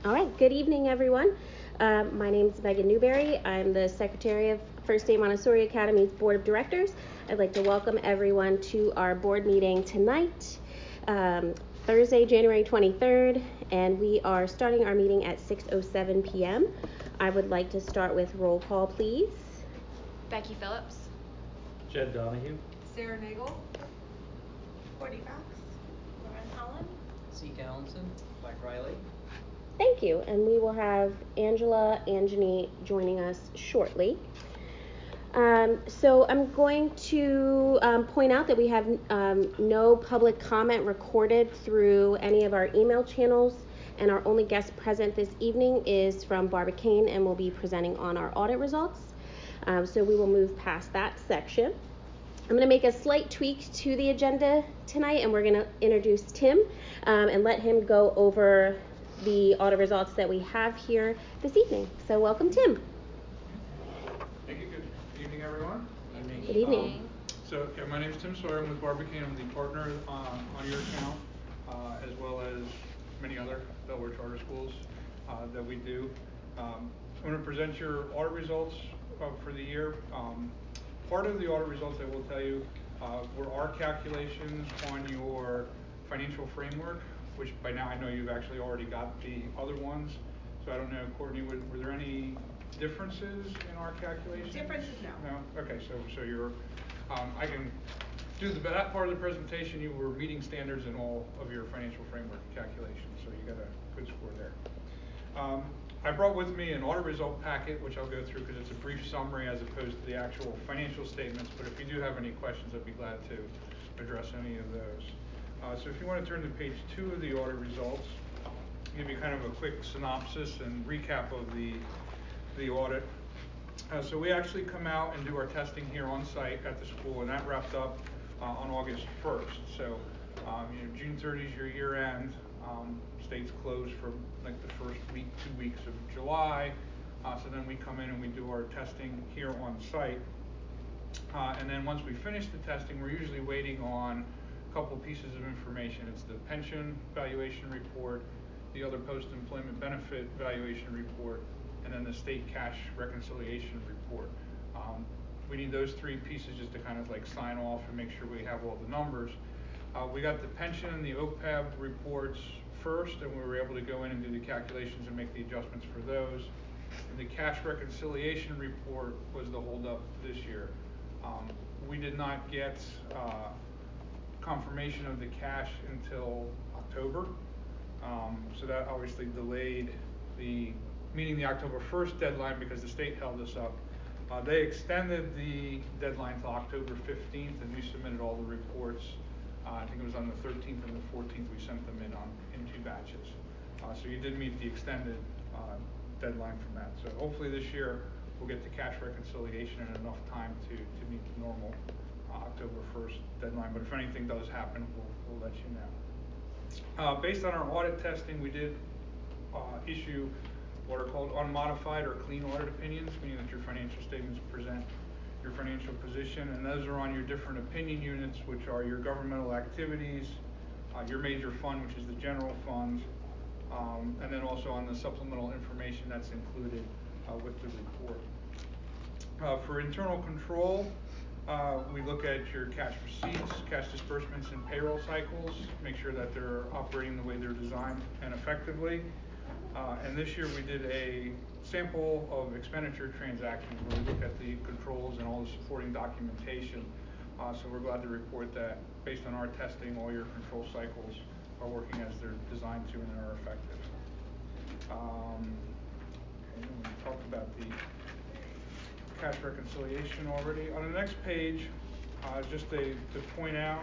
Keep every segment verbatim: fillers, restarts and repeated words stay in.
All right, good evening, everyone. Um, my name is Megan Newberry. I'm the Secretary of First Day Montessori Academy's Board of Directors. I'd like to welcome everyone to our board meeting tonight, um, Thursday, January twenty-third, and we are starting our meeting at six oh seven p.m. I would like to start with roll call, please. Becky Phillips. Jed Donahue. Sarah Nagel. Courtney Fox. Lauren Holland. Zeke Allenson. Mike Riley. Thank you, and we will have Angela Angeny joining us shortly. Um, so I'm going to um, point out that we have um, no public comment recorded through any of our email channels, and our only guest present this evening is from Barbara Kane and will be presenting on our audit results. Um, so we will move past that section. I'm going to make a slight tweak to the agenda tonight, and we're going to introduce Tim um, and let him go over the audit results that we have here this evening. So welcome, Tim. Thank you. Good evening, everyone. Good evening. Um, so yeah, my name is Tim Sawyer. I'm with Barbara Kane. I'm the partner uh, on your account, uh, as well as many other Delaware charter schools uh, that we do. Um, I'm going to present your audit results uh, for the year. Um, part of the audit results, I will tell you, uh, were our calculations on your financial framework, which by now I know you've actually already got the other ones. So I don't know, Courtney, were, were there any differences in our calculations? Differences, no. No? Okay, so so you're, um, I can do the, that part of the presentation. You were meeting standards in all of your financial framework calculations, so you got a good score there. Um, I brought with me an audit result packet, which I'll go through because it's a brief summary as opposed to the actual financial statements, but if you do have any questions, I'd be glad to address any of those. Uh, so if you want to turn to page two of the audit results, I'll give you kind of a quick synopsis and recap of the, the audit. Uh, so we actually come out and do our testing here on site at the school, and that wrapped up uh, on August first. So um, you know, June thirtieth is your year end. Um, state's closed for like the first week, two weeks of July. Uh, so then we come in and we do our testing here on site. Uh, and then once we finish the testing, we're usually waiting on couple pieces of information. It's the pension valuation report, the other post-employment benefit valuation report, and then the state cash reconciliation report. Um, we need those three pieces just to kind of like sign off and make sure we have all the numbers. Uh, we got the pension and the O P E B reports first, and we were able to go in and do the calculations and make the adjustments for those. And the cash reconciliation report was the holdup this year. Um, we did not get uh, confirmation of the cash until October. Um, so that obviously delayed the, meeting the October first deadline because the state held us up. Uh, they extended the deadline to October fifteenth, and we submitted all the reports. Uh, I think it was on the thirteenth and the fourteenth we sent them in on in two batches. Uh, so you did meet the extended uh, deadline from that. So hopefully this year we'll get the cash reconciliation in enough time to, to meet the normal October first deadline, but if anything does happen, we'll, we'll let you know. Uh, based on our audit testing, we did uh, issue what are called unmodified or clean audit opinions, meaning that your financial statements present your financial position, and those are on your different opinion units, which are your governmental activities, uh, your major fund, which is the general fund, um, and then also on the supplemental information that's included uh, with the report. Uh, for internal control, Uh, we look at your cash receipts, cash disbursements, and payroll cycles, make sure that they're operating the way they're designed and effectively. Uh, and this year we did a sample of expenditure transactions where we look at the controls and all the supporting documentation. Uh, so we're glad to report that based on our testing, all your control cycles are working as they're designed to and are effective. Um, and we talked about the cash reconciliation already. On the next page, uh, just a, to point out,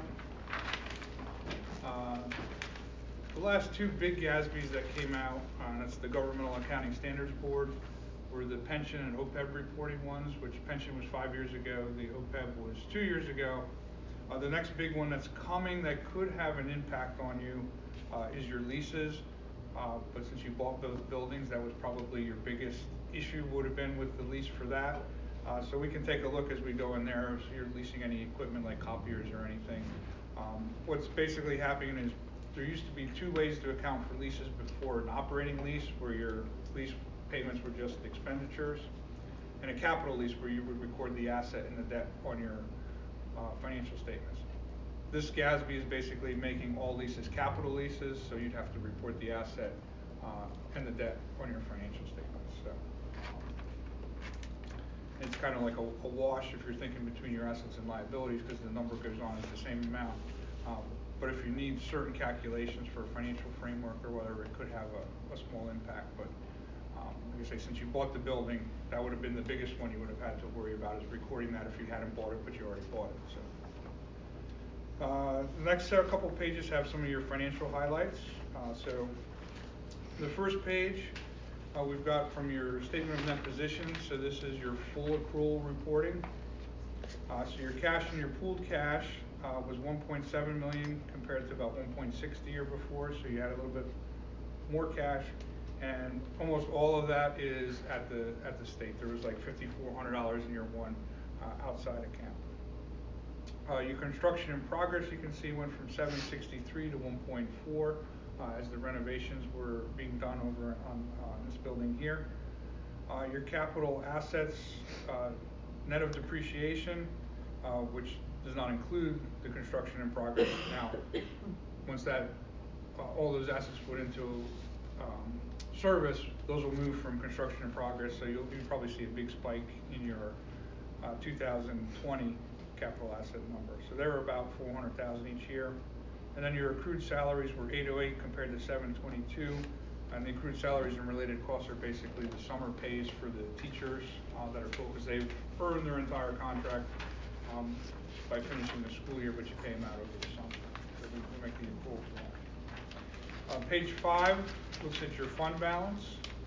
uh, the last two big G A S Bs that came out, uh, that's the Governmental Accounting Standards Board, were the pension and O P E B reporting ones, which pension was five years ago, the O P E B was two years ago. Uh, the next big one that's coming that could have an impact on you uh, is your leases. Uh, but since you bought those buildings, that was probably your biggest issue would have been with the lease for that. Uh, so we can take a look as we go in there if you're leasing any equipment like copiers or anything. Um, what's basically happening is there used to be two ways to account for leases before: an operating lease, where your lease payments were just expenditures, and a capital lease, where you would record the asset and the debt on your uh, financial statements. This G A S B is basically making all leases capital leases, so you'd have to report the asset uh, and the debt on your financial statements. So it's kind of like a, a wash if you're thinking between your assets and liabilities, because the number goes on at the same amount. Um, but if you need certain calculations for a financial framework or whatever, it could have a, a small impact. But um, like I say, since you bought the building, that would have been the biggest one you would have had to worry about, is recording that if you hadn't bought it, but you already bought it. So. Uh, the next uh, couple pages have some of your financial highlights. Uh, so the first page uh, we've got from your statement of net position. So this is your full accrual reporting. Uh, so your cash and your pooled cash uh, was one point seven million compared to about one point six the year before. So you had a little bit more cash, and almost all of that is at the at the state. There was like five thousand four hundred dollars in year one uh, outside account. Uh, your construction in progress, you can see, went from seven sixty-three to one point four uh, as the renovations were being done over on uh, this building here. Uh, your capital assets, uh, net of depreciation, uh, which does not include the construction in progress. Now, once that uh, all those assets put into um, service, those will move from construction in progress. So you'll, you'll probably see a big spike in your uh, two thousand twenty capital asset number. So they were about four hundred thousand each year. And then your accrued salaries were eight oh eight compared to seven twenty-two. And the accrued salaries and related costs are basically the summer pays for the teachers uh, that are full, because they've earned their entire contract um, by finishing the school year, but you pay them out over the summer. So we, we make the accrual for that. Uh, page five looks at your fund balance.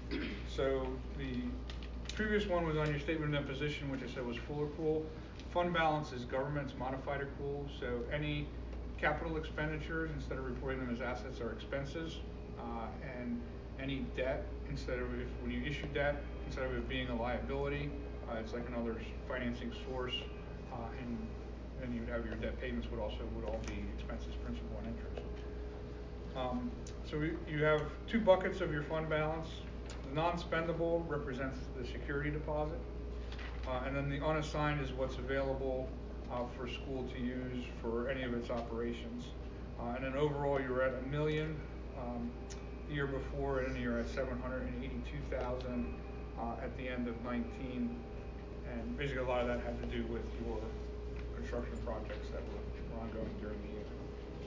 So the previous one was on your statement of net position, which I said was full accrual. Fund balance is government's modified accrual, so any capital expenditures, instead of reporting them as assets, are expenses, uh, and any debt, instead of, if when you issue debt, instead of it being a liability, uh, it's like another financing source, uh, and then you'd have your debt payments would also would all be expenses, principal, and interest. Um, so we, you have two buckets of your fund balance. The non-spendable represents the security deposit. Uh, and then the unassigned is what's available uh, for school to use for any of its operations. Uh, and then overall, you're at a million um, the year before, and then you're at seven hundred eighty-two thousand uh, at the end of nineteen. And basically, a lot of that had to do with your construction projects that were, were ongoing during the year.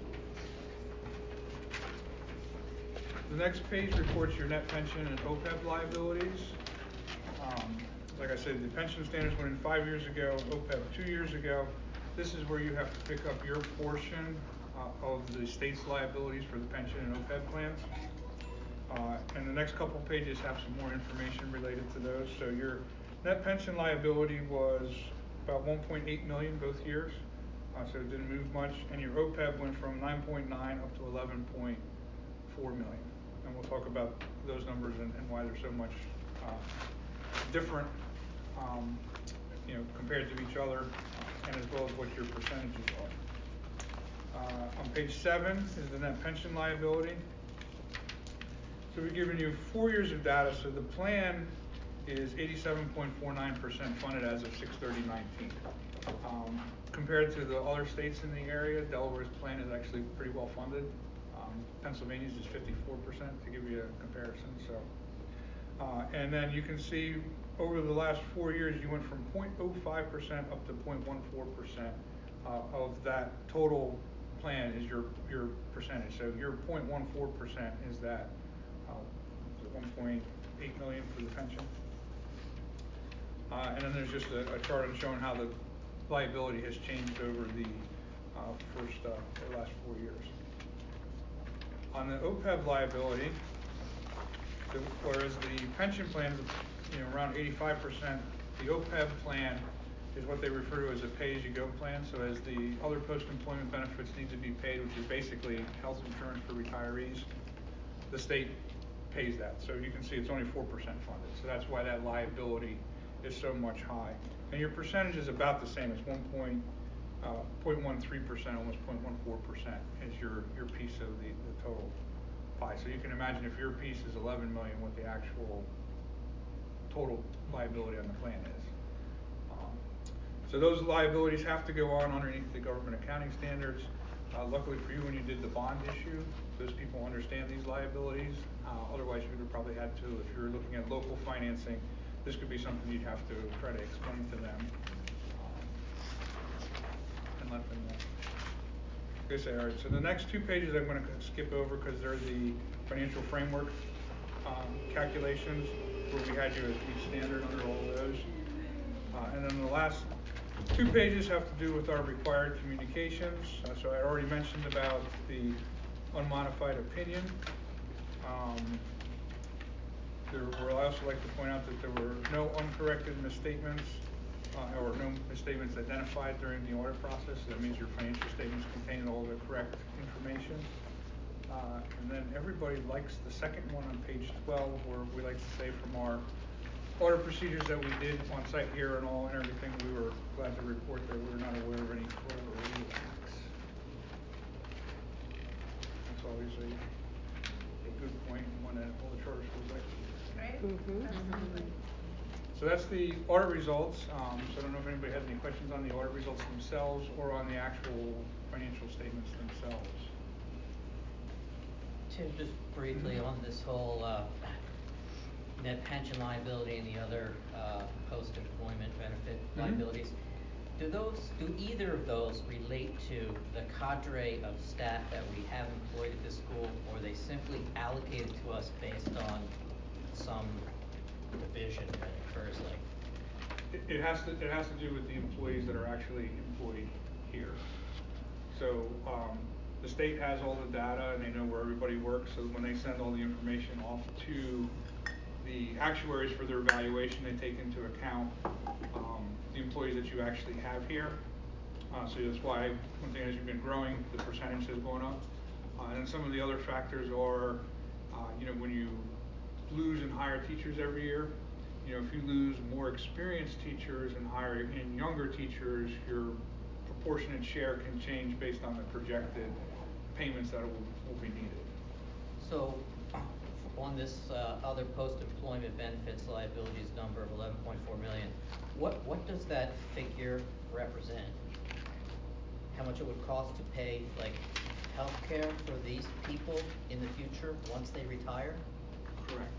The next page reports your net pension and O P E B liabilities. Um, Like I said, the pension standards went in five years ago, O P E B two years ago. This is where you have to pick up your portion uh, of the state's liabilities for the pension and O P E B plans. Uh, and the next couple pages have some more information related to those. So your net pension liability was about one point eight million dollars both years, uh, so it didn't move much. And your O P E B went from nine point nine up to eleven point four million. And we'll talk about those numbers and, and why they're so much uh, different, um, you know, compared to each other, uh, and as well as what your percentages are. Uh, on page seven is the net pension liability. So we've given you four years of data. So the plan is eighty-seven point four nine percent funded as of six thirty nineteen. Um, compared to the other states in the area, Delaware's plan is actually pretty well funded. Um, Pennsylvania's is fifty-four percent, to give you a comparison. So, uh, and then you can see over the last four years, you went from zero point zero five percent up to zero point one four percent uh, of that total plan is your your percentage. So your zero point one four percent is that uh, one point eight million for the pension. Uh, and then there's just a, a chart showing how the liability has changed over the uh, first uh, the last four years. On the O P E B liability, so whereas the pension plan is, you know, around eighty-five percent, the O P E B plan is what they refer to as a pay-as-you-go plan. So as the other post-employment benefits need to be paid, which is basically health insurance for retirees, the state pays that. So you can see it's only four percent funded. So that's why that liability is so much high. And your percentage is about the same. It's one point uh, zero point one three percent, almost zero point one four percent is your, your piece of the, the total pie. So you can imagine if your piece is eleven million, what the actual total liability on the plan is. Um, so those liabilities have to go on underneath the government accounting standards. Uh, luckily for you, when you did the bond issue, those people understand these liabilities. Uh, otherwise, you would have probably had to, if you were looking at local financing, this could be something you'd have to try to explain to them um, and let them know. They say, all right, so the next two pages I'm going to skip over because they're the financial framework um, calculations where we had you as each standard under all of those. Uh, and then the last two pages have to do with our required communications. Uh, so I already mentioned about the unmodified opinion. Um, there were, I also like to point out that there were no uncorrected misstatements uh, or no misstatements identified during the audit process. So that means your financial statements contain all the correct information. Uh, and then everybody likes the second one on page twelve, where we like to say from our audit procedures that we did on site here and all and everything, we were glad to report that we were not aware of any fraud or legal acts. That's always a, a good point, and one that all the charter schools like to hear. Right? Mm-hmm. Absolutely. So that's the audit results. Um, so I don't know if anybody has any questions on the audit results themselves or on the actual financial statements themselves. Tim, just briefly on this whole uh, net pension liability and the other uh, post-employment benefit Mhm. liabilities, do those, do either of those relate to the cadre of staff that we have employed at this school, or are they simply allocated to us based on some division that occurs like? It, it has to it has to do with the employees that are actually employed here. So um, the state has all the data and they know where everybody works. So when they send all the information off to the actuaries for their evaluation, they take into account um, the employees that you actually have here. Uh, so that's why one thing, as you've been growing, the percentage has gone up. Uh, and then some of the other factors are, uh, you know, when you lose and hire teachers every year, you know, if you lose more experienced teachers and hire in younger teachers, your proportionate share can change based on the projected payments that will, will be needed. So on this uh, other post-employment benefits liabilities number of eleven point four million, what, what does that figure represent? How much it would cost to pay like health care for these people in the future once they retire? Correct.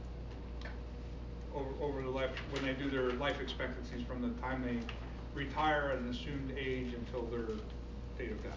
Over, over the life, when they do their life expectancies from the time they retire at an assumed age until their date of death.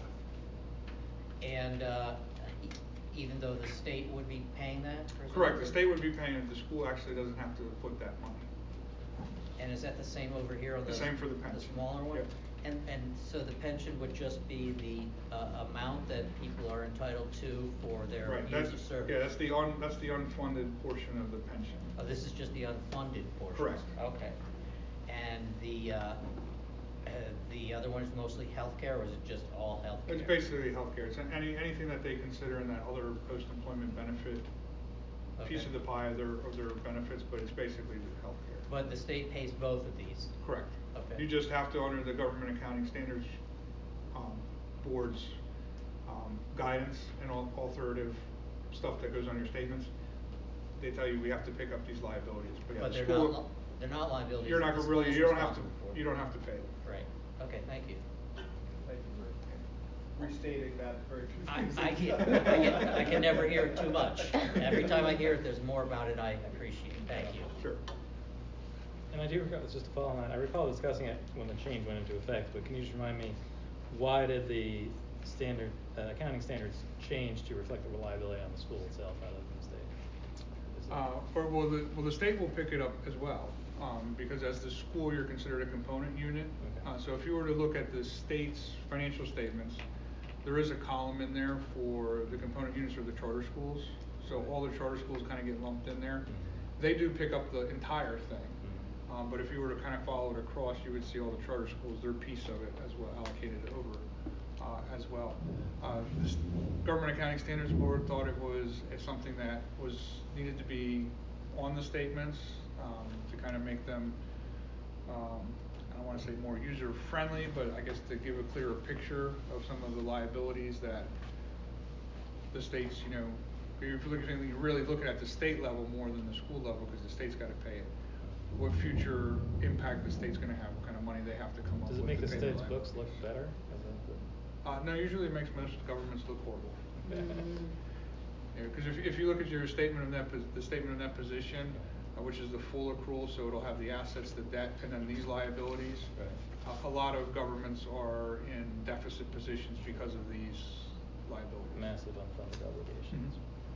And uh, e- even though the state would be paying that? Correct. The state would be paying it. The school actually doesn't have to put that money. And is that the same over here on the, The same for the pension. the smaller one? Yep. And and so the pension would just be the uh, amount that people are entitled to for their Right. years That's, of service? yeah, that's the un, that's the unfunded portion of the pension. Oh, this is just the unfunded portion? Correct. Okay. And the uh, uh, the other one is mostly healthcare, or is it just all healthcare? It's basically healthcare. It's any anything that they consider in that other post-employment benefit Okay. piece of the pie of their of their benefits, but it's basically the healthcare. But the state pays both of these? Correct. Okay. You just have to, under the government accounting standards um, board's um, guidance and all authoritative stuff that goes on your statements, they tell you we have to pick up these liabilities. But, yeah, But the they're school, not li- they're not liabilities. You're not that the really. school's You don't have to. responsible for. You don't have to pay them. Right. Okay. Thank you. Thank you for restating that very I, confusing. I, can, I, can, I can never hear it too much. Every time I hear it, there's more about it. I appreciate it. Thank you. Sure. And I do recall, just to follow on that, I recall discussing it when the change went into effect, but can you just remind me, why did the standard uh, accounting standards change to reflect the liability on the school itself rather than the state? Uh, or well, the well the state will pick it up as well, um, because as the school you're considered a component unit. Okay. Uh, so if you were to look at the state's financial statements, there is a column in there for the component units or the charter schools. So all the charter schools kind of get lumped in there. Mm-hmm. They do pick up the entire thing. Mm-hmm. Um, but if you were to kind of follow it across, you would see all the charter schools, their piece of it as well, allocated over uh, as well. Uh, this Government Accounting Standards Board thought it was it's something that was needed to be on the statements um, to kind of make them um, I don't want to say more user-friendly, but I guess to give a clearer picture of some of the liabilities that the state's, you know, if you're looking at, you're really looking at the state level more than the school level because the state's got to pay it. What future impact the state's going to have, what kind of money they have to come up Does with. it make to the pay state's the books look liabilities. better? As a, Uh, no, usually it makes most governments look horrible. Mm. Because if, if you look at your statement of net, the statement of net position, uh, which is the full accrual, so it'll have the assets, the debt, and then these liabilities. Right. Uh, a lot of governments are in deficit positions because of these liabilities. Massive unfunded obligations.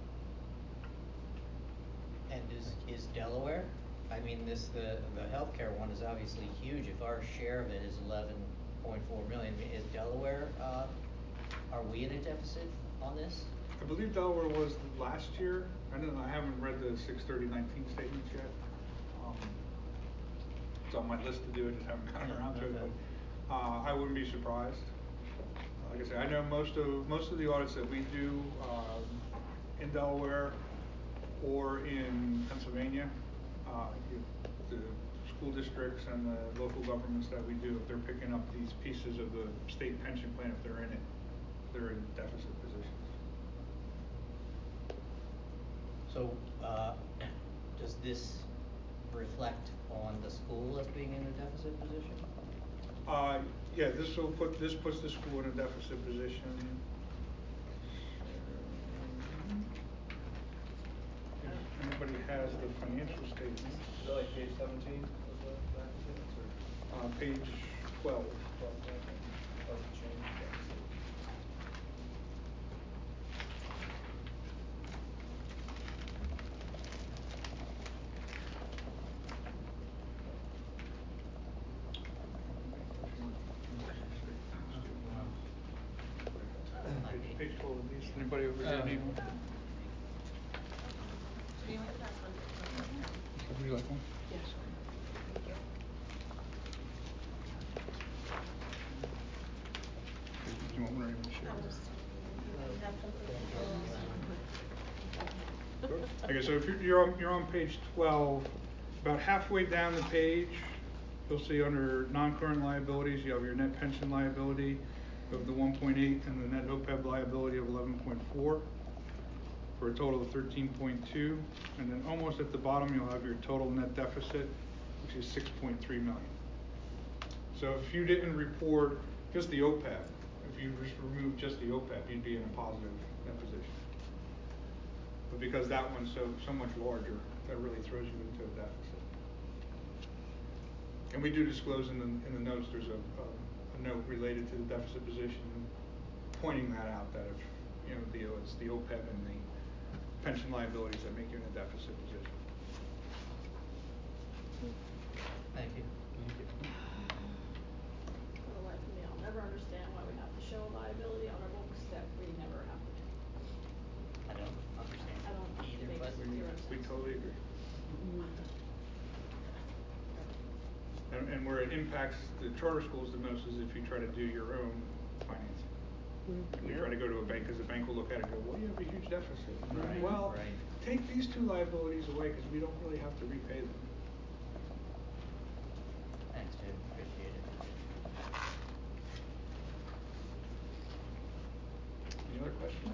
Mm-hmm. And is, is Delaware? I mean, this, the, the healthcare one is obviously huge. If our share of it is eleven point four million, I mean, is Delaware, uh, are we in a deficit on this? I believe Delaware was last year. I don't know, I haven't read the six thirty nineteen statements yet. Um, it's on my list to do, I just haven't gotten around to it. Okay. But, uh, I wouldn't be surprised. Like I said, I know most of most of the audits that we do um, in Delaware or in Pennsylvania, uh, you, the school districts and the local governments that we do, if they're picking up these pieces of the state pension plan, if they're in it, they're in deficit positions. So, uh, does this reflect on the school as being in a deficit position? Uh, yeah, this will put, this puts the school in a deficit position. If anybody has the financial statements. Is that like page seventeen of the documents, or? Uh, page twelve. twelve, okay. Of the change, deficit. Page, page twelve of these. Anybody over here Um, need one? Do you want the back one? Would you like one? Yeah, sure. Thank you. Do you want one or you want to share? I'll just, you have something. Okay, so if you're, you're on, you're on page twelve, about halfway down the page, you'll see under non-current liabilities, you have your net pension liability of the one point eight and the net O P E B liability of eleven point four for a total of thirteen point two. And then almost at the bottom, you'll have your total net deficit, which is six point three million. So if you didn't report just the O P E B, if you just remove just the O P E B, you'd be in a positive net position. But because that one's so so much larger, that really throws you into a deficit. And we do disclose in the in the notes, there's a, a, a note related to the deficit position, pointing that out, that if you know the it's the O P E B and the pension liabilities that make you in a deficit position. Thank you. Thank you. For the life of me, I'll never understand why we have to show a liability on our books that we never have to. I don't understand I don't either, think but it's We, zero we sense. totally agree. And, and where it impacts the charter schools the most is if you try to do your own financing. And you try to go to a bank, because the bank will look at it and go, well, you have a huge deficit. And Right, well, right. take these two liabilities away because we don't really have to repay them. Thanks, Jim, appreciate it. Any other questions?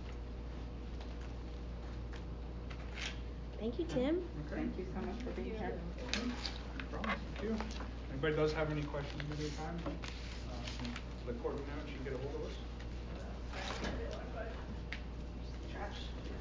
Thank you, Tim. Okay. Thank you so much for being here. No problem. Thank you. Anybody does have any questions at this time? Um, let Courtney know and she can get a hold of us. Trash.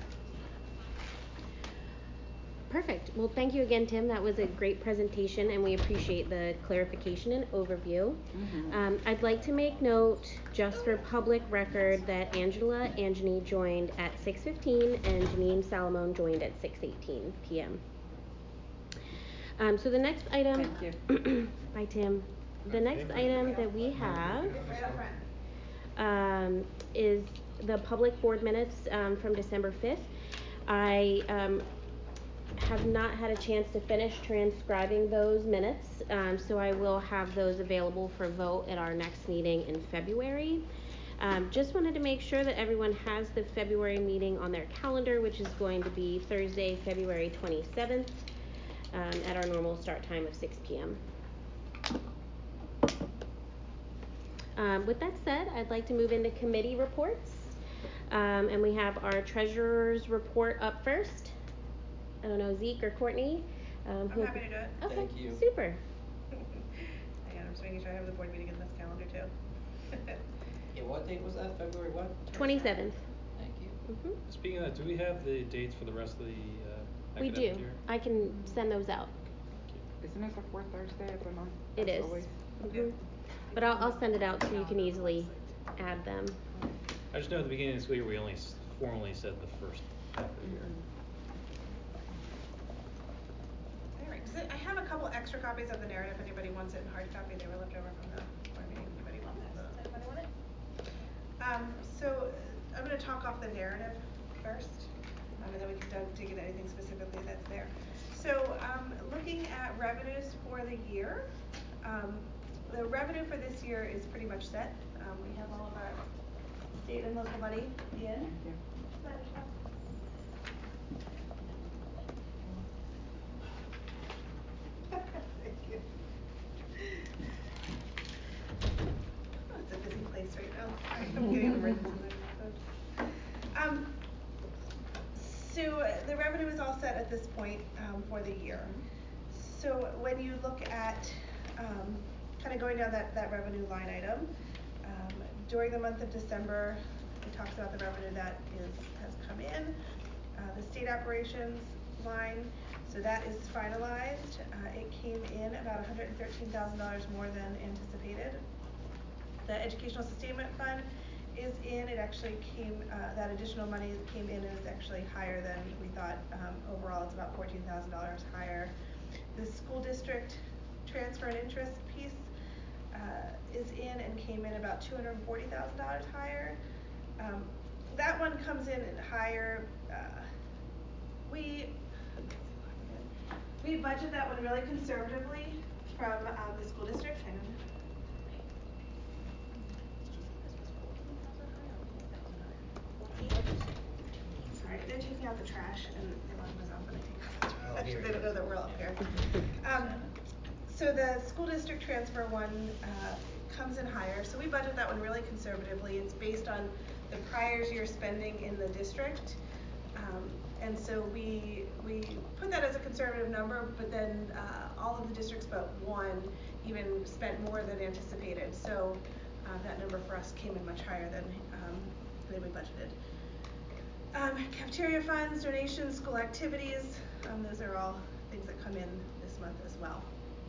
Perfect. Well, thank you again, Tim. That was a great presentation, and we appreciate the clarification and overview. Mm-hmm. Um, I'd like to make note, just for public record, that Angela Angeny joined at six fifteen and Janine Salamone joined at six eighteen p m Um, so the next item. Thank you. Bye, Tim. The next item that we have Right up front. um, is the public board minutes um, from December fifth. I um, have not had a chance to finish transcribing those minutes, um, so I will have those available for vote at our next meeting in February. Um, just wanted to make sure that everyone has the February meeting on their calendar, which is going to be Thursday, February twenty-seventh, um, at our normal start time of six p m Um, with that said, I'd like to move into committee reports. Um, and we have our treasurer's report up first. I don't know, Zeke or Courtney? Um, I'm who- happy to do it. Okay, Thank you. super. Hang on, I'm just making sure I have the board meeting in this calendar too. Yeah, what date was that, February what? twenty-seventh. Thank you. Mm-hmm. Speaking of that, do we have the dates for the rest of the uh, We academic do. year? I can send those out. Isn't it the fourth Thursday of the month? It as is. always? Mhm. But I'll, I'll send it out so you can easily add them. I just know at the beginning of the school year, we only s- formally said the first half of the year. All right, so I have a couple extra copies of the narrative, if anybody wants it in hard copy, they were left over from the board meeting, if anybody wants it. Anybody want it? Um, so, uh, I'm gonna talk off the narrative first, um, and then we can dig- dig into anything specifically that's there. So, um, looking at revenues for the year, um, the revenue for this year is pretty much set. Um, we have all of our state and local money in. Thank you. Thank you. Oh, it's a busy place right now. Sorry, I'm getting emergencies in my phone. Um, so uh, the revenue is all set at this point um, for the year. So when you look at um, kind of going down that, that revenue line item, um, during the month of December, it talks about the revenue that is has come in. Uh, the state operations line, so that is finalized. Uh, it came in about one hundred thirteen thousand dollars more than anticipated. The educational sustainment fund is in. It actually came, uh, that additional money came in and is actually higher than we thought. Um, overall, it's about fourteen thousand dollars higher. The school district transfer and interest piece uh, is in and came in about two hundred forty thousand dollars higher. Um, that one comes in higher. Uh, we we budget that one really conservatively from um, the school district. Hang on. Sorry, they're taking out the trash and the alarm was on when I take out the Oh, trash. here They it don't know is. that we're all up Yeah. here. Um, so the school district transfer one uh, comes in higher. So we budget that one really conservatively. It's based on the prior year spending in the district. Um, and so we we put that as a conservative number, but then uh, all of the districts but one even spent more than anticipated. So uh, that number for us came in much higher than um, than we budgeted. Um, cafeteria funds, donations, school activities, um, those are all things that come in this month as well.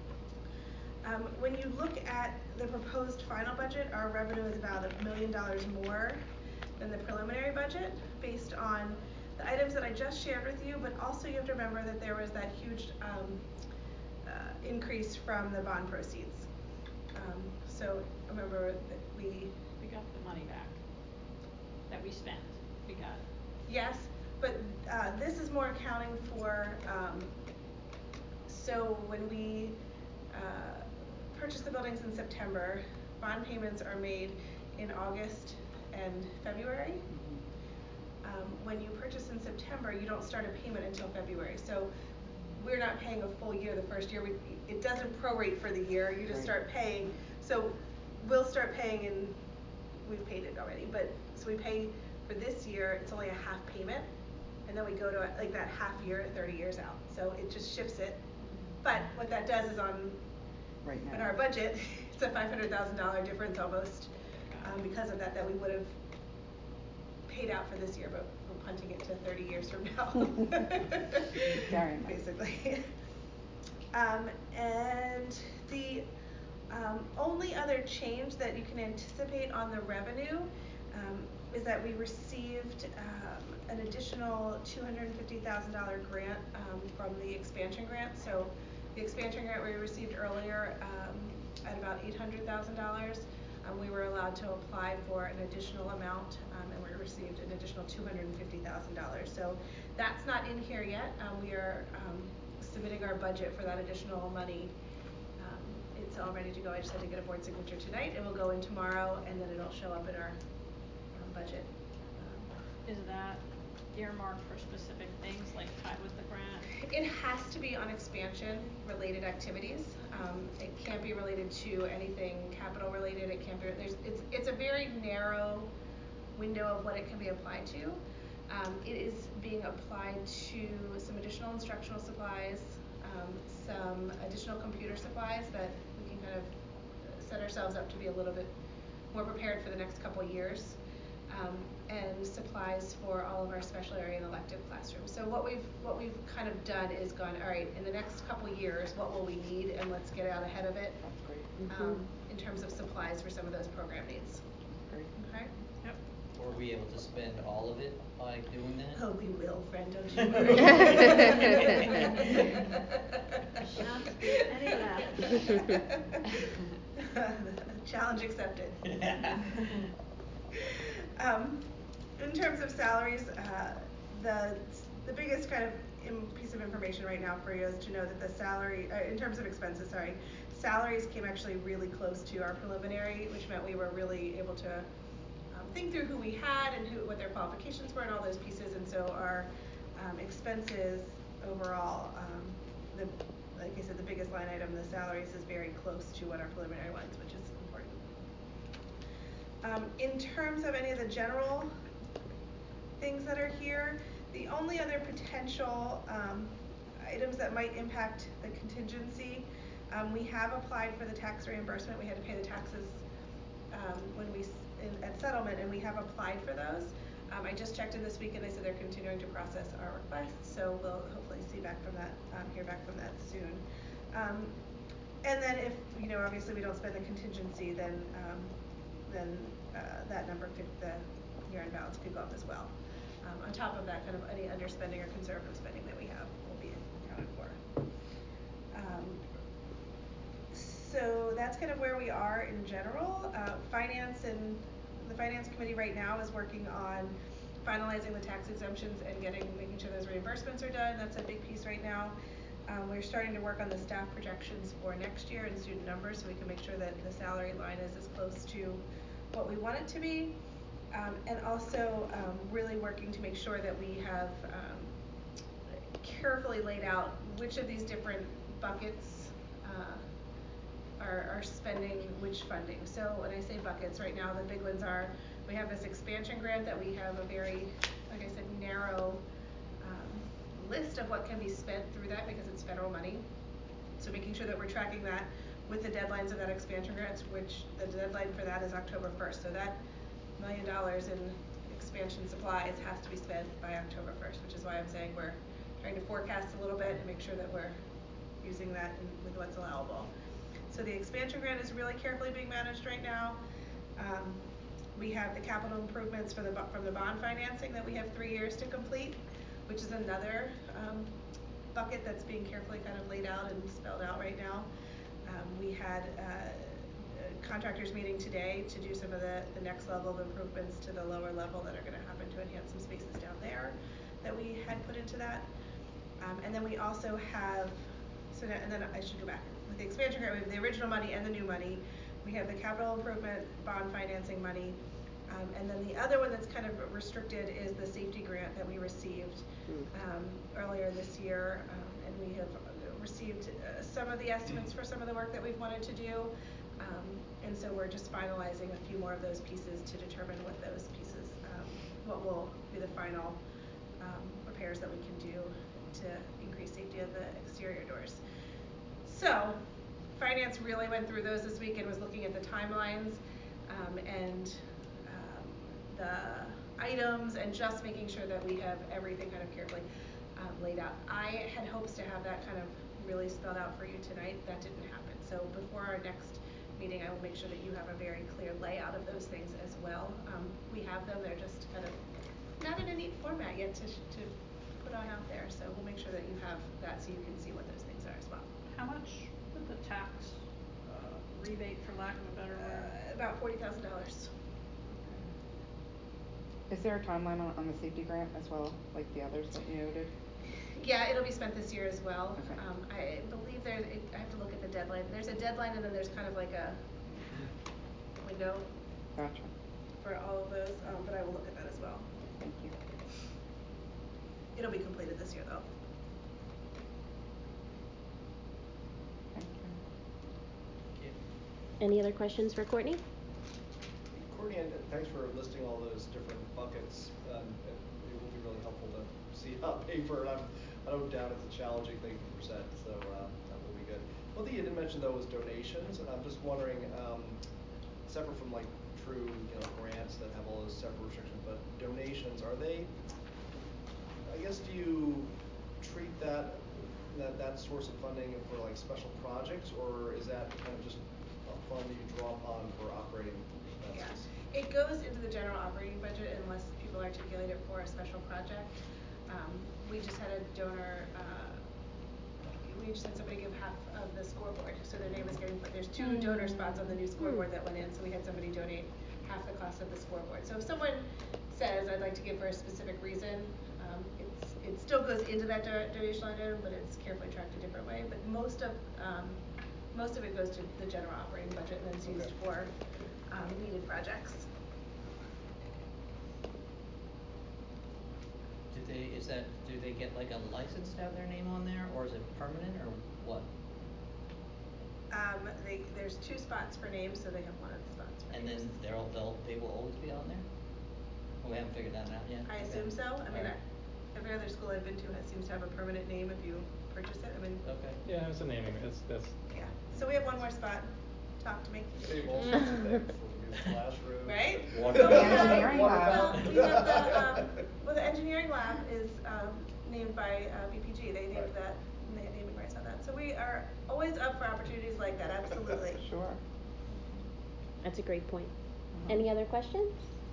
Um, when you look at the proposed final budget, our revenue is about a million dollars more than the preliminary budget based on the items that I just shared with you, but also you have to remember that there was that huge um, uh, increase from the bond proceeds. Um, so remember that we... We got the money back that we spent. We got it. Yes, but uh, this is more accounting for, um, so when we uh, purchase the buildings in September, bond payments are made in August and February. Um, when you purchase in September, you don't start a payment until February. So we're not paying a full year the first year. We, it doesn't prorate for the year. You just Right. start paying. So we'll start paying in, we've paid it already, but so we pay for this year, it's only a half payment. And then we go to like that half year, thirty years out. So it just shifts it. But what that does is on Right now. in our budget, it's a five hundred thousand dollars difference almost um, because of that, that we would have paid out for this year, but we're punting it to thirty years from now. Very much. Basically. Um, and the um, only other change that you can anticipate on the revenue um, is that we received um, an additional two hundred fifty thousand dollars grant um, from the expansion grant. So the expansion grant we received earlier um, at about eight hundred thousand dollars. Um, we were allowed to apply for an additional amount, um, and we received an additional two hundred fifty thousand dollars. So that's not in here yet. Um, we are um, submitting our budget for that additional money. Um, it's all ready to go. I just had to get a board signature tonight. It will go in tomorrow, and then it'll show up in our um, budget. Um, Is that earmarked for specific things like tied with the grant? It has to be on expansion-related activities. Um, it can't be related to anything capital-related. It can't be. There's. It's. It's a very narrow window of what it can be applied to. Um, it is being applied to some additional instructional supplies, um, some additional computer supplies that we can kind of set ourselves up to be a little bit more prepared for the next couple years, um, and supplies for all of our special area and elective classrooms. So what we've what we've kind of done is gone, all right, in the next couple years, what will we need, and let's get out ahead of it. That's great. Mm-hmm. um, in terms of supplies for some of those program needs. Great. Okay. Yep. Were we able to spend all of it by doing that? Oh, we will, friend, don't you worry. Not any of that. Challenge accepted. um, in terms of salaries, uh, the the biggest kind of in, piece of information right now for you is to know that the salary, uh, in terms of expenses, sorry, salaries came actually really close to our preliminary, which meant we were really able to um, think through who we had and who what their qualifications were and all those pieces. And so our um, expenses overall, um, the like I said, the biggest line item, the salaries, is very close to what our preliminary was, which is important. Um, in terms of any of the general things that are here, the only other potential um, items that might impact the contingency, um, we have applied for the tax reimbursement. We had to pay the taxes um, when we in, at settlement, and we have applied for those. Um, I just checked in this week, and they said they're continuing to process our requests, so we'll hopefully see back from that, um, hear back from that soon. Um, and then if, you know, obviously we don't spend the contingency, then um, then uh, that number could, the year-end balance could go up as well. Um, on top of that, kind of any underspending or conservative spending that we have will be accounted for. Um, so that's kind of where we are in general. Uh, finance and the finance committee right now is working on finalizing the tax exemptions and getting making sure those reimbursements are done. That's a big piece right now. Um, we're starting to work on the staff projections for next year and student numbers, so we can make sure that the salary line is as close to what we want it to be. Um, and also um, really working to make sure that we have um, carefully laid out which of these different buckets uh, are, are spending which funding. So when I say buckets, right now the big ones are, we have this expansion grant that we have a very, like I said, narrow um, list of what can be spent through that because it's federal money. So making sure that we're tracking that with the deadlines of that expansion grants, which the deadline for that is October first. So that million dollars in expansion supplies has to be spent by October first, which is why I'm saying we're trying to forecast a little bit and make sure that we're using that in, with what's allowable. So the expansion grant is really carefully being managed right now. Um, we have the capital improvements for the from the bond financing that we have three years to complete, which is another um, bucket that's being carefully kind of laid out and spelled out right now. Um, we had uh, contractors meeting today to do some of the, the next level of improvements to the lower level that are going to happen to enhance some spaces down there that we had put into that. Um, and then we also have, so that, and then I should go back. With the expansion grant, we have the original money and the new money. We have the capital improvement bond financing money. Um, and then the other one that's kind of restricted is the safety grant that we received um, earlier this year. Um, and we have received uh, some of the estimates for some of the work that we've wanted to do. Um, and so we're just finalizing a few more of those pieces to determine what those pieces, um, what will be the final um, repairs that we can do to increase safety of the exterior doors. So finance really went through those this week and was looking at the timelines um, and um, the items and just making sure that we have everything kind of carefully um, laid out. I had hopes to have that kind of really spelled out for you tonight. That didn't happen. So before our next meeting, I will make sure that you have a very clear layout of those things as well. Um, we have them, they're just kind of not in a neat format yet to, to put on out there, so we'll make sure that you have that so you can see what those things are as well. How much would the tax uh, rebate, for lack of a better word? Uh, about forty thousand dollars. Is there a timeline on, on the safety grant as well, like the others that you noted? Yeah, it'll be spent this year as well. Okay. Um, I believe there, it, I have to look at the deadline. There's a deadline and then there's kind of like a window Gotcha. for all of those, um, but I will look at that as well. Thank you. It'll be completed this year though. Any other questions for Courtney? Courtney, and thanks for listing all those different buckets. Um, it, it will be really helpful to see on paper. And I'm, I don't doubt it's a challenging thing to present, so uh, that will be good. One thing you didn't mention though was donations, and I'm just wondering, um, separate from like true, you know, grants that have all those separate restrictions, but donations, are they? I guess do you treat that that that source of funding for like special projects, or is that kind of just a fund that you draw upon for operating expenses? Yeah. It goes into the general operating budget unless people articulate it for a special project. Um, we just had a donor, uh, we just had somebody give half of the scoreboard, so their name was getting put. There's two mm. donor spots on the new scoreboard that went in, so we had somebody donate half the cost of the scoreboard. So if someone says, I'd like to give for a specific reason, um, it's, it still goes into that do donation line item, but it's carefully tracked a different way. But most of um, most of it goes to the general operating budget and then it's okay. used for um, needed projects. Do they, is that, do they get like a license to have their name on there, or is it permanent, or what? Um, they, there's two spots for names, so they have one of the spots for and names. And then they'll, they'll, they will always be on there? Well, we haven't figured that out yet. I okay. assume so. I mean, right. I, every other school I've been to has, seems to have a permanent name if you purchase it. I mean, okay. Yeah, it's a naming. That's that's. Yeah. So we have one more spot. Talk to me. Save all sorts of things for new classrooms. Right? Water. So we have, engineering lab. well, we have the, um, well, the engineering lab is um, named by uh, B P G. They named right. that. And they had naming rights on that. So we are always up for opportunities like that. Absolutely. Sure. That's a great point. Uh-huh. Any other questions?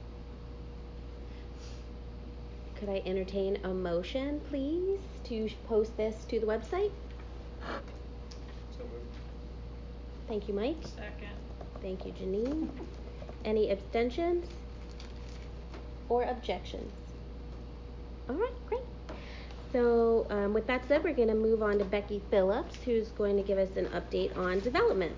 Could I entertain a motion, please, to post this to the website? So moved. Thank you, Mike. Second. Thank you, Janine. Any abstentions or objections? All right, great. So um, with that said, we're going to move on to Becky Phillips, who's going to give us an update on development.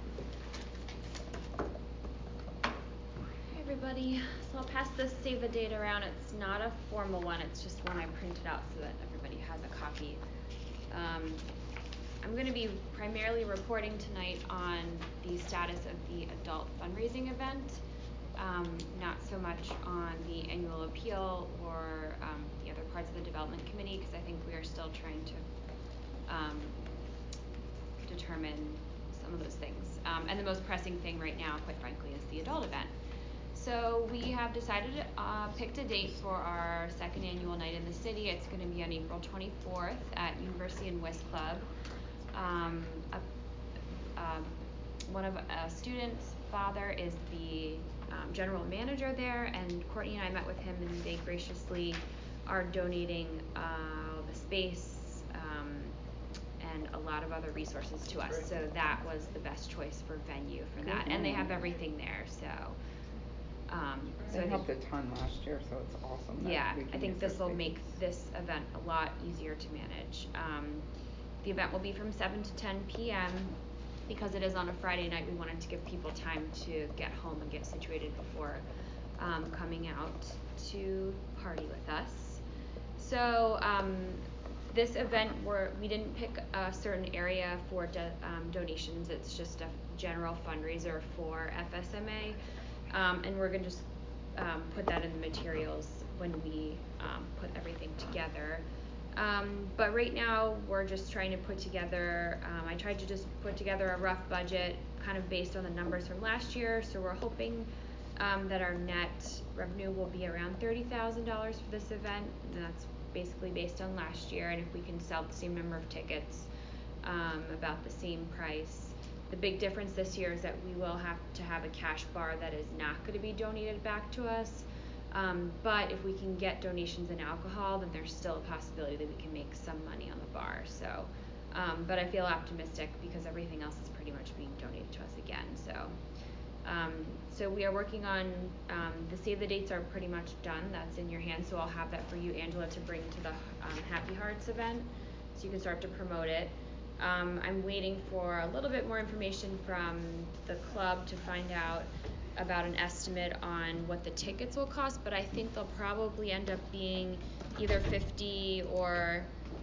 Hi everybody. So I'll pass this save the date around. It's not a formal one. It's just one I printed out so that everybody has a copy. Um, I'm going to be primarily reporting tonight on the status of the adult fundraising event, um, not so much on the annual appeal or um, the other parts of the development committee, because I think we are still trying to um, determine some of those things. Um, and the most pressing thing right now, quite frankly, is the adult event. So we have decided, uh, picked a date for our second annual night in the city. It's going to be on April twenty-fourth at University and West Club. Um, a, um, one of a student's father is the um, general manager there, and Courtney and I met with him, and they graciously are donating uh, the space um, and a lot of other resources to us. So that was the best choice for venue for that, and they have everything there. So. Um, so they I helped think, a ton last year, so it's awesome. That yeah, we can I think use this will spaces. make this event a lot easier to manage. Um, the event will be from seven to ten p m Because it is on a Friday night, we wanted to give people time to get home and get situated before um, coming out to party with us. So um, this event, we're, we didn't pick a certain area for do, um, donations. It's just a general fundraiser for F S M A. Um, and we're going to just um, put that in the materials when we um, put everything together. Um, but right now, we're just trying to put together, um, I tried to just put together a rough budget kind of based on the numbers from last year. So we're hoping um, that our net revenue will be around thirty thousand dollars for this event. And that's basically based on last year. And if we can sell the same number of tickets, um, about the same price. The big difference this year is that we will have to have a cash bar that is not going to be donated back to us. Um, but if we can get donations in alcohol, then there's still a possibility that we can make some money on the bar. So, um, but I feel optimistic because everything else is pretty much being donated to us again. So, um, so we are working on um, the save the dates are pretty much done. That's in your hands. So I'll have that for you, Angela, to bring to the um, Happy Hearts event, so you can start to promote it. Um, I'm waiting for a little bit more information from the club to find out about an estimate on what the tickets will cost, but I think they'll probably end up being either fifty or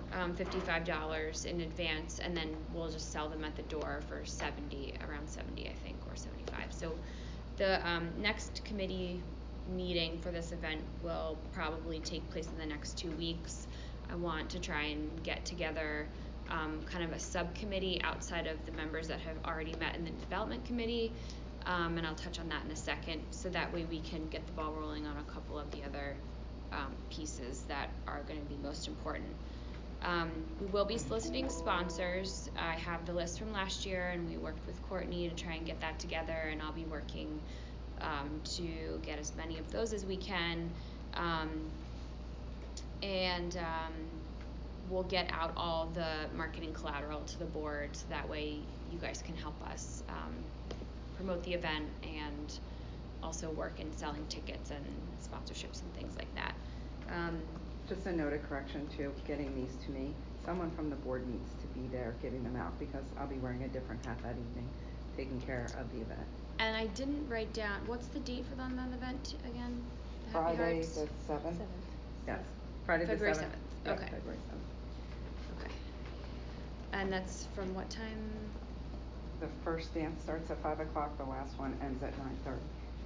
um, fifty-five dollars in advance, and then we'll just sell them at the door for seventy, around seventy, I think, or seventy-five. So the um, next committee meeting for this event will probably take place in the next two weeks. I want to try and get together um, kind of a subcommittee outside of the members that have already met in the development committee, um, and I'll touch on that in a second, so that way we can get the ball rolling on a couple of the other um, pieces that are going to be most important. Um, we will be soliciting sponsors. I have the list from last year, and we worked with Courtney to try and get that together, and I'll be working um, to get as many of those as we can. Um, and um, we'll get out all the marketing collateral to the board, so that way you guys can help us um, promote the event and also work in selling tickets and sponsorships and things like that. Um, Just a note of correction too, getting these to me. Someone from the board needs to be there giving them out, because I'll be wearing a different hat that evening, taking care of the event. And I didn't write down, what's the date for the, the event again? The Happy Friday Hearts? the seventh. Yes, Friday the February seventh. seventh. Okay. February seventh. Okay. And that's from what time? The first dance starts at five o'clock. The last one ends at nine thirty.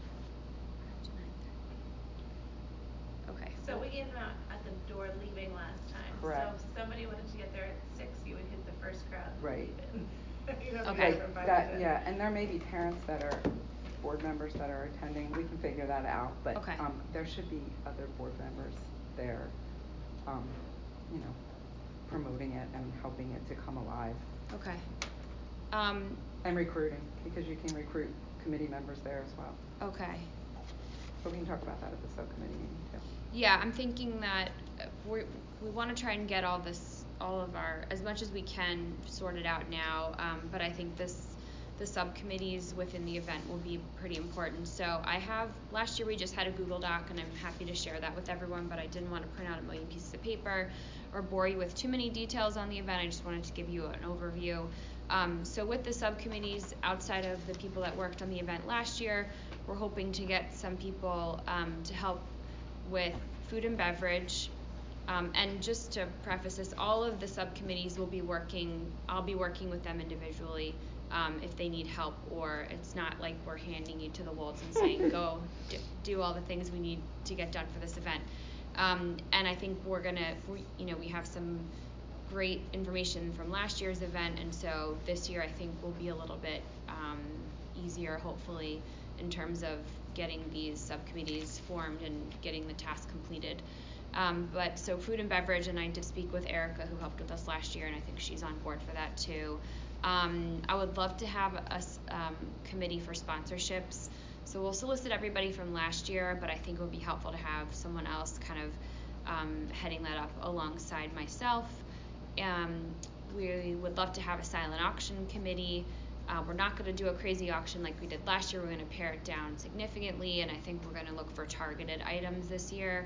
Okay. So we gave them out at the door leaving last time. Correct. So if somebody wanted to get there at six, you would hit the first crowd. Right. You know, Okay. from five That, to ten. yeah, and there may be parents that are, board members that are attending. We can figure that out, but Okay. um, there should be other board members there, um, you know, promoting it and helping it to come alive. Okay. Um, and recruiting, because you can recruit committee members there as well. Okay. But we can talk about that at the subcommittee meeting too. Yeah, I'm thinking that we we want to try and get all this, all of our, as much as we can, sorted out now. Um, but I think this, the subcommittees within the event will be pretty important. So I have, last year we just had a Google Doc, and I'm happy to share that with everyone, but I didn't want to print out a million pieces of paper or bore you with too many details on the event. I just wanted to give you an overview. Um, so with the subcommittees, outside of the people that worked on the event last year, we're hoping to get some people um, to help with food and beverage. Um, and just to preface this, all of the subcommittees will be working, I'll be working with them individually um, if they need help, or it's not like we're handing you to the wolves and saying, go d- do all the things we need to get done for this event. Um, and I think we're gonna, we, you know, we have some great information from last year's event, and so this year I think will be a little bit um, easier, hopefully, in terms of getting these subcommittees formed and getting the task completed. Um, but so food and beverage, and I did speak with Erica, who helped with us last year, and I think she's on board for that too. Um, I would love to have a um, committee for sponsorships. So we'll solicit everybody from last year, but I think it would be helpful to have someone else kind of um, heading that up alongside myself. Um, we would love to have a silent auction committee. Uh, we're not going to do a crazy auction like we did last year. We're going to pare it down significantly, and I think we're going to look for targeted items this year.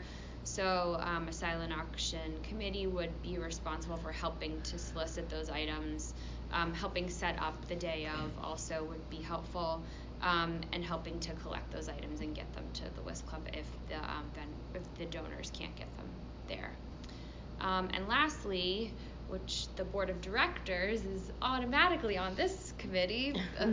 So um, a silent auction committee would be responsible for helping to solicit those items, um, helping set up the day of also would be helpful, um, and helping to collect those items and get them to the Whist Club if the um, then if the donors can't get them there. Um, and lastly, which the board of directors is automatically on this committee,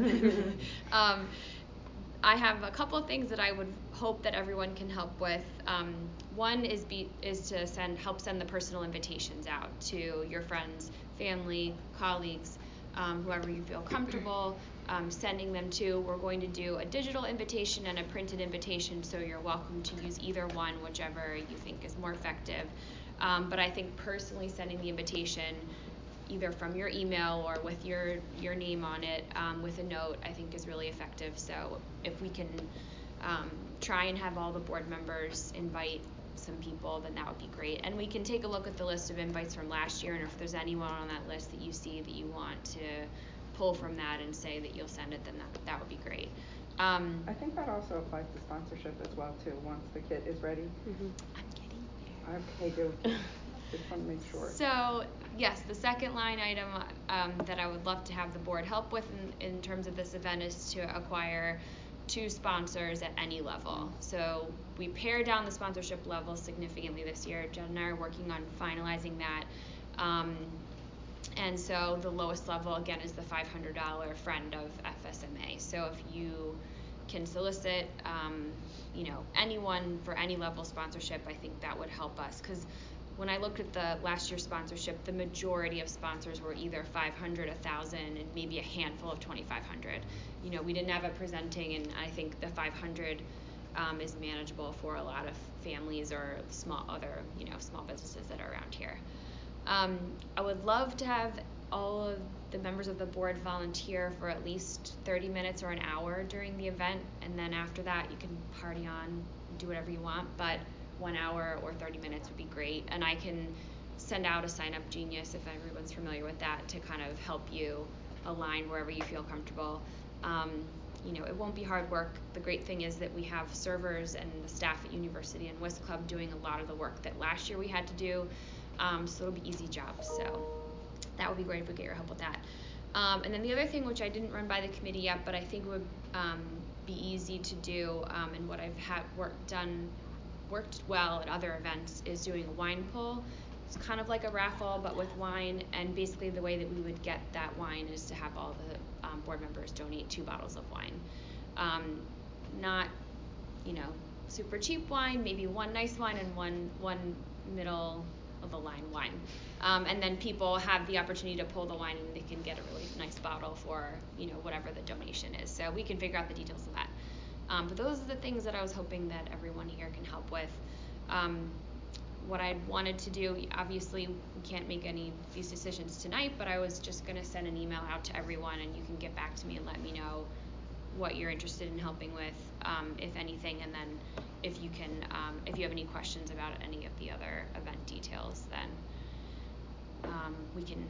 um, I have a couple of things that I would hope that everyone can help with. Um, one is be is to send help send the personal invitations out to your friends, family, colleagues, um, whoever you feel comfortable um, sending them to. We're going to do a digital invitation and a printed invitation, so you're welcome to use either one, whichever you think is more effective. Um, but I think personally sending the invitation either from your email or with your your name on it um, with a note, I think is really effective. So if we can um, try and have all the board members invite some people, then that would be great. And we can take a look at the list of invites from last year, and if there's anyone on that list that you see that you want to pull from that and say that you'll send it, then that, that would be great. Um, I think that also applies to sponsorship as well too, once the kit is ready. Mm-hmm. I'm getting there. Okay, good. Just want to make sure. So, yes, the second line item um, that I would love to have the board help with in, in terms of this event is to acquire two sponsors at any level. So we pared down the sponsorship level significantly this year. Jen and I are working on finalizing that. Um, and so the lowest level, again, is the five hundred dollars Friend of F S M A. So if you can solicit, um, you know, anyone for any level sponsorship, I think that would help us. Because when I looked at the last year's sponsorship, the majority of sponsors were either five hundred, one thousand, and maybe a handful of twenty-five hundred. You know, we didn't have a presenting, and I think the five hundred um, is manageable for a lot of families or small other, you know, small businesses that are around here. Um, I would love to have all of the members of the board volunteer for at least thirty minutes or an hour during the event, and then after that you can party on, do whatever you want, but one hour or thirty minutes would be great. And I can send out a Sign Up Genius, if everyone's familiar with that, to kind of help you align wherever you feel comfortable. Um, you know, it won't be hard work. The great thing is that we have servers and the staff at University and Whist Club doing a lot of the work that last year we had to do, um, so it'll be easy jobs. So that would be great if we get your help with that. Um, and then the other thing, which I didn't run by the committee yet, but I think would um, be easy to do, um, and what I've had work done, worked well at other events, is doing a wine pull. It's kind of like a raffle, but with wine. And basically, the way that we would get that wine is to have all the um, board members donate two bottles of wine. Um, not, you know, super cheap wine. Maybe one nice wine and one one middle of the line wine. Um, and then people have the opportunity to pull the wine and they can get a really nice bottle for, you know, whatever the donation is. So we can figure out the details of that. Um, but those are the things that I was hoping that everyone here can help with. Um, what I wanted to do, obviously we can't make any of these decisions tonight, but I was just going to send an email out to everyone, and you can get back to me and let me know what you're interested in helping with, um, if anything, and then if you can, um, if you have any questions about any of the other event details, then um, we can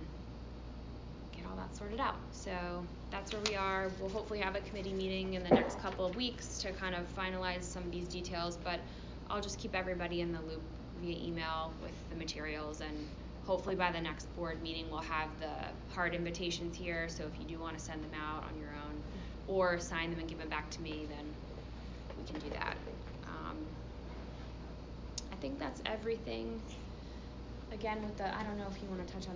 get all that sorted out. So that's where we are. We'll hopefully have a committee meeting in the next couple of weeks to kind of finalize some of these details, but I'll just keep everybody in the loop via email with the materials, and hopefully by the next board meeting we'll have the hard invitations here, so if you do want to send them out on your own or sign them and give them back to me, then we can do that. Um, I think that's everything. Again, with the, I don't know if you want to touch on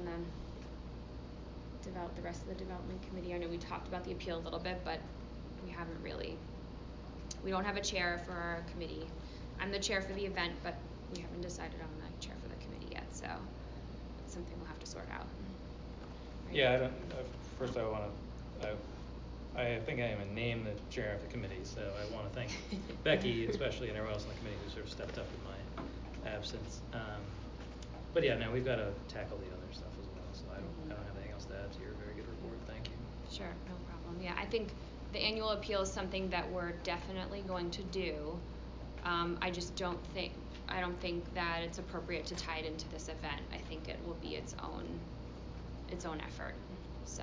the develop the rest of the development committee. I know we talked about the appeal a little bit, but we haven't really, we don't have a chair for our committee. I'm the chair for the event, but we haven't decided on the chair for the committee yet, so it's something we'll have to sort out. Right? Yeah, I don't, uh, first I want to, I, I think I am named the chair of the committee, so I want to thank Becky, especially, and everyone else on the committee who sort of stepped up in my absence. Um, but yeah, no, we've got to tackle the other stuff as well, so I don't, mm-hmm. I don't have anything else to add to your very good report. Thank you. Sure, no problem. Yeah, I think the annual appeal is something that we're definitely going to do. Um, I just don't think, I don't think that it's appropriate to tie it into this event. I think it will be its own, its own effort. So.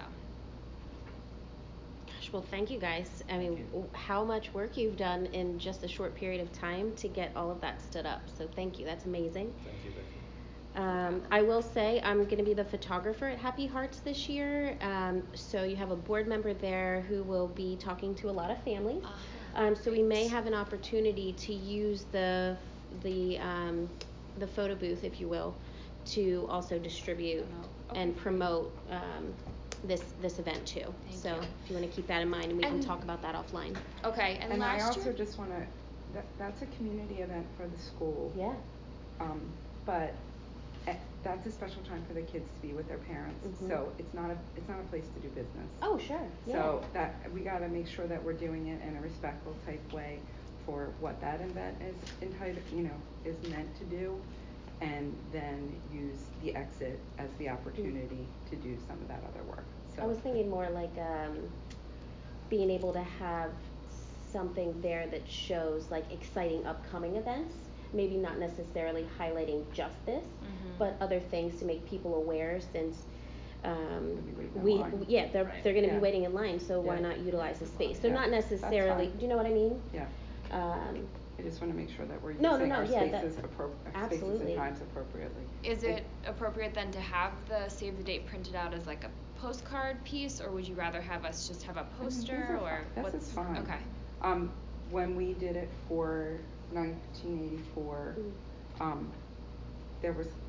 Gosh, well, thank you guys. I mean, how much work you've done in just a short period of time to get all of that stood up. So thank you. That's amazing. Thank you, Becky. Um, I will say I'm going to be the photographer at Happy Hearts this year. Um, so you have a board member there who will be talking to a lot of families. Uh-huh. Um, so we may have an opportunity to use the the um, the photo booth, if you will, to also distribute okay. and promote um, this this event too. Thank so you. if you want to keep that in mind, and we and can talk about that offline. Okay. And, and last I also year? just want to. That, that's a community event for the school. Yeah. Um, but that's a special time for the kids to be with their parents. Mm-hmm. So it's not a it's not a place to do business. Oh, sure. Yeah. So that we got to make sure that we're doing it in a respectful type way for what that event is entitled, you know, is meant to do, and then use the exit as the opportunity mm-hmm. to do some of that other work. So I was thinking more like um, being able to have something there that shows like exciting upcoming events. Maybe not necessarily highlighting just this, mm-hmm. but other things to make people aware, since um, we, we yeah they're right. they're going to yeah. be waiting in line, so yeah. why not utilize the space? So yeah. not necessarily. Do you know what I mean? Yeah. Um, I just want to make sure that we're using no, no, no, our yeah, spaces, that, appro- absolutely. spaces and times appropriately. Is it appropriate then to have the save the date printed out as like a postcard piece, or would you rather have us just have a poster? I mean, or this is fine. Okay. Um, when we did it for nineteen eighty-four. Mm. Um, there was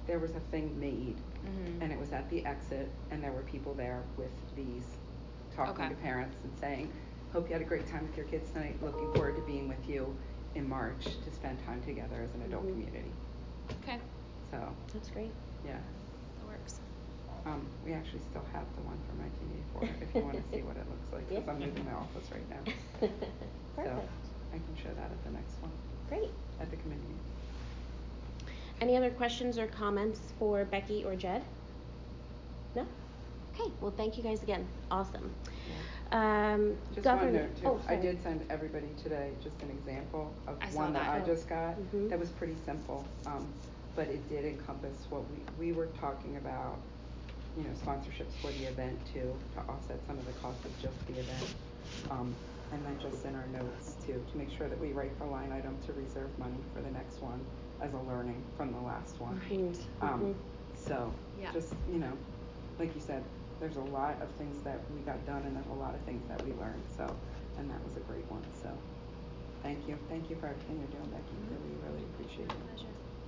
there was a thing made, Mhm. and it was at the exit, and there were people there with these, talking Okay. to parents and saying, hope you had a great time with your kids tonight, looking forward to being with you in March to spend time together as an adult Mhm. community. Okay. So, That's great. yeah. That works. Um, we actually still have the one from nineteen eighty-four, if you wanna see what it looks like, cause Yeah. I'm moving my office right now. Perfect. So, I can show that at the next one, Great. at the committee meeting. Any other questions or comments for Becky or Jed? No? Okay, well, thank you guys again. Awesome. Um, Just one govern- note too, oh, I sorry. did send everybody today just an example of I saw one that that. I Oh. just got, Mhm. that was pretty simple, um, but it did encompass what we, we were talking about, you know, sponsorships for the event too, to offset some of the costs of just the event. Um, and then just in our notes too, to make sure that we write the line item to reserve money for the next one as a learning from the last one. Mhm. Um, Mhm. so, Yeah. just, you know, like you said, there's a lot of things that we got done and there's a lot of things that we learned, so, and that was a great one, so. Thank you, thank you for everything you're doing, Becky, really, really appreciate it. Pleasure.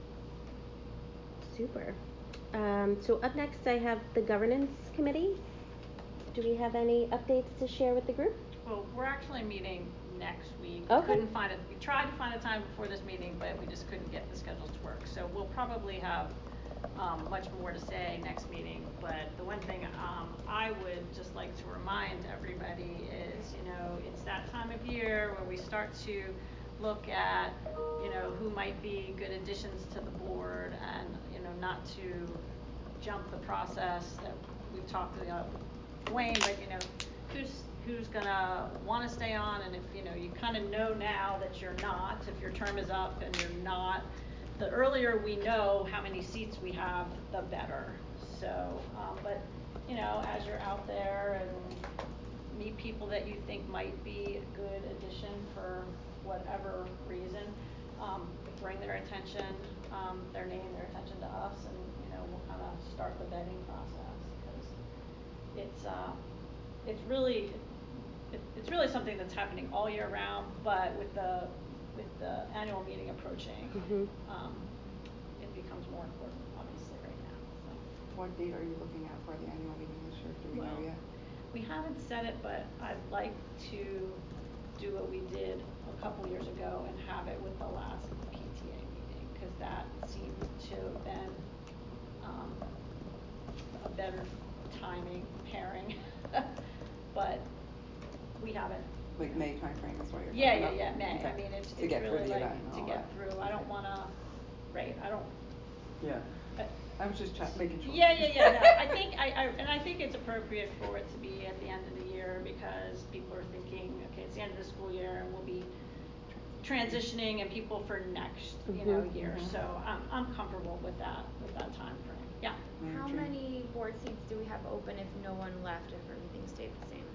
Super. Um, so up next I have the governance committee. Do we have any updates to share with the group? Well, we're actually meeting next week. Okay. We couldn't find it, we tried to find a time before this meeting, but we just couldn't get the schedules to work. So we'll probably have, um, much more to say next meeting. But the one thing, um, I would just like to remind everybody is, you know, it's that time of year where we start to look at, you know, who might be good additions to the board and, you know, not to jump the process that we've talked about Dwayne, but you know, who's who's gonna wanna stay on, and if you know, you kinda know now that you're not, if your term is up and you're not, the earlier we know how many seats we have, the better. So, um, but you know, as you're out there and meet people that you think might be a good addition for whatever reason, um, bring their attention, um, their name, their attention to us, and you know, we'll kinda start the vetting process, because it's uh, it's really it, it's really something that's happening all year round, but with the with the annual meeting approaching, Mhm. um, it becomes more important, obviously, right now. So. What date are you looking at for the annual meeting this year, do we Well, know yet? we haven't said it, but I'd like to do what we did a couple years ago and have it with the last P T A meeting, because that seemed to have been um, a better timing pairing, but we haven't. Like May timeframe is what you're talking Yeah, about? yeah, yeah, May. Okay. I mean, it's, To it's get through really the like event and to all get that. through. I don't Okay. wanna, right, I don't. Yeah, I- I was just ch- making sure. Yeah, yeah, yeah, no, I think, I, I, and I think it's appropriate for it to be at the end of the year, because people are thinking, okay, it's the end of the school year and we'll be transitioning and people for next, you know, Mhm. year. Mhm. So I'm, I'm comfortable with that, with that timeframe. Yeah. Madam How Chair. many board seats do we have open if no one left, if everything stayed the same?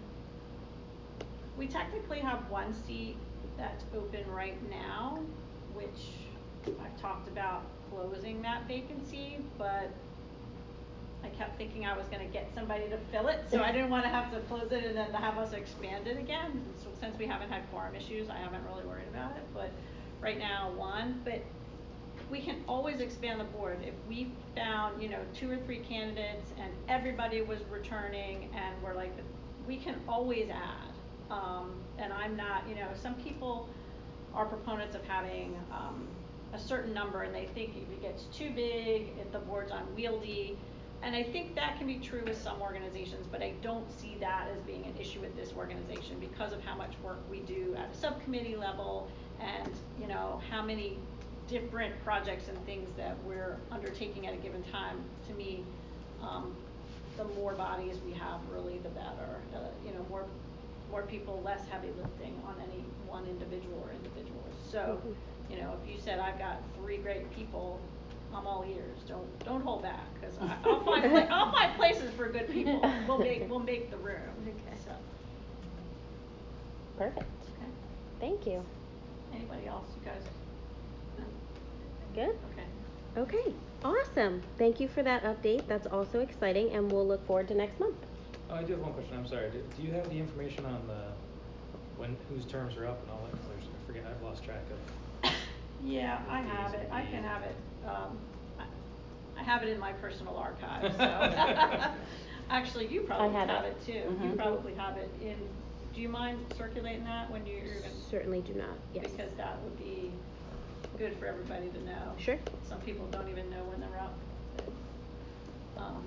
We technically have one seat that's open right now, which I've talked about closing that vacancy, but I kept thinking I was gonna get somebody to fill it, so I didn't wanna have to close it and then have us expand it again. So since we haven't had quorum issues, I haven't really worried about it, but right now, one, but we can always expand the board. If we found, you know, two or three candidates and everybody was returning and we're like, we can always add. Um, and I'm not, you know, some people are proponents of having um, a certain number, and they think if it gets too big, if the board's unwieldy. And I think that can be true with some organizations, but I don't see that as being an issue with this organization because of how much work we do at a subcommittee level, and you know how many different projects and things that we're undertaking at a given time. To me, um, the more bodies we have, really, the better. Uh, you know, more. more people, less heavy lifting on any one individual or individuals. So, you know, if you said I've got three great people, I'm all ears. Don't don't hold back, because I'll find pla- I'll find places for good people. We'll make we'll make the room. Okay. So. Perfect. Okay. Thank you. Anybody else? You guys? No? Good? Okay. Okay. Awesome. Thank you for that update. That's also exciting, and we'll look forward to next month. Oh, I do have one question. I'm sorry. Do, do you have the information on the when whose terms are up and all that? Because there's, I forget, I've lost track of. Yeah, I have Fees it. and I can fees. have it. Um, I, I have it in my personal archive, so. Actually, you probably have have it. it too. You Mhm. probably have it in, do you mind circulating that when you're gonna? Certainly do not, yes. Because that would be good for everybody to know. Sure. Some people don't even know when they're up. Um,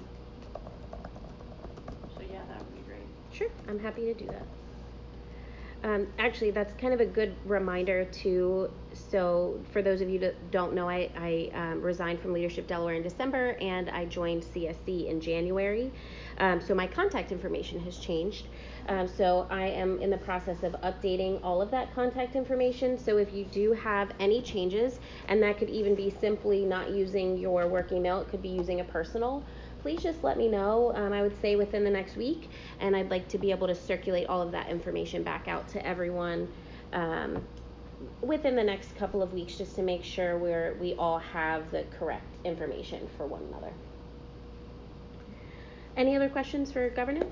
so yeah, that would be great. Sure, I'm happy to do that. Um, actually, that's kind of a good reminder too. So for those of you that don't know, I, I um, resigned from Leadership Delaware in December, and I joined C S C in January. Um, so my contact information has changed. Um, so I am in the process of updating all of that contact information. So if you do have any changes, and that could even be simply not using your work email, it could be using a personal, please just let me know. Um, I would say within the next week, and I'd like to be able to circulate all of that information back out to everyone um, within the next couple of weeks, just to make sure we're we all have the correct information for one another. Any other questions for governance?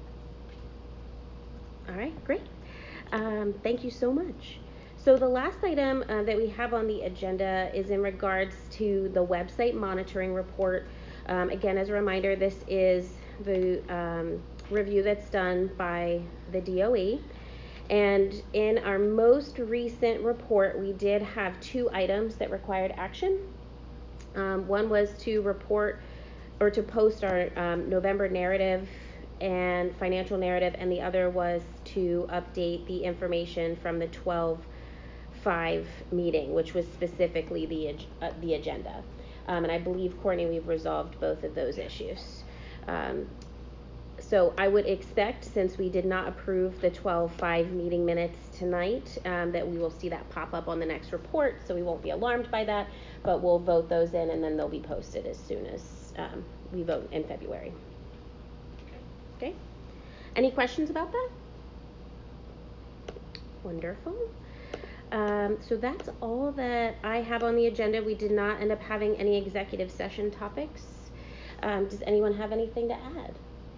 All right, great. Um, thank you so much. So the last item uh, that we have on the agenda is in regards to the website monitoring report. Um, again, as a reminder, this is the um, review that's done by the D O E. And in our most recent report, we did have two items that required action. Um, one was to report or to post our um, November narrative and financial narrative, and the other was to update the information from the twelve five meeting, which was specifically the uh, the agenda. Um, and I believe, Courtney, we've resolved both of those issues. Um, so I would expect, since we did not approve the twelve five meeting minutes tonight, um, that we will see that pop up on the next report, so we won't be alarmed by that, but we'll vote those in, and then they'll be posted as soon as um, we vote in February. Okay? Any questions about that? Wonderful. Um, so that's all that I have on the agenda. We did not end up having any executive session topics. Um, does anyone have anything to add?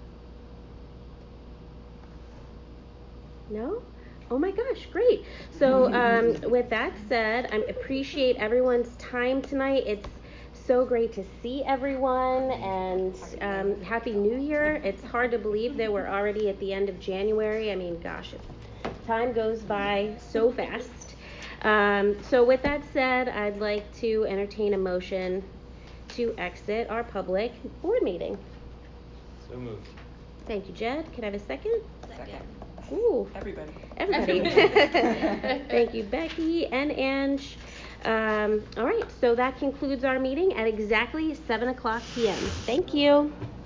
No? Oh my gosh, great. So um, with that said, I appreciate everyone's time tonight. It's so great to see everyone, and um, Happy New Year. It's hard to believe that we're already at the end of January. I mean, gosh, time goes by so fast. Um, so with that said, I'd like to entertain a motion to exit our public board meeting. So moved. Thank you, Jed. Can I have a second? Second. Ooh. Everybody. Everybody. Thank you, Becky and Ange. Um, all right, so that concludes our meeting at exactly seven o'clock p.m. Thank you.